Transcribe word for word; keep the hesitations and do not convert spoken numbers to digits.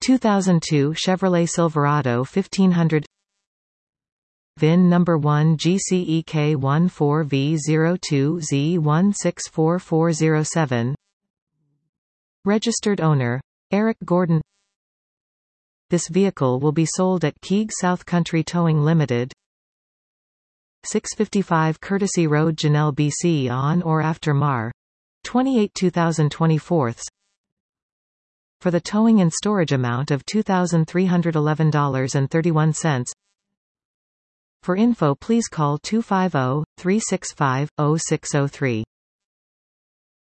two thousand two Chevrolet Silverado fifteen hundred. V I N number one G C E K one four V zero two Z one six four four zero seven. Registered owner Eric Gordon. This vehicle will be sold at Keeg South Country Towing Limited, six fifty-five Courtesy Road, Janelle, B C on or after Mar twenty-eighth two thousand twenty-four. For the towing and storage amount of two thousand three hundred eleven dollars and thirty-one cents. For info please call two five zero, three six five, zero six zero three.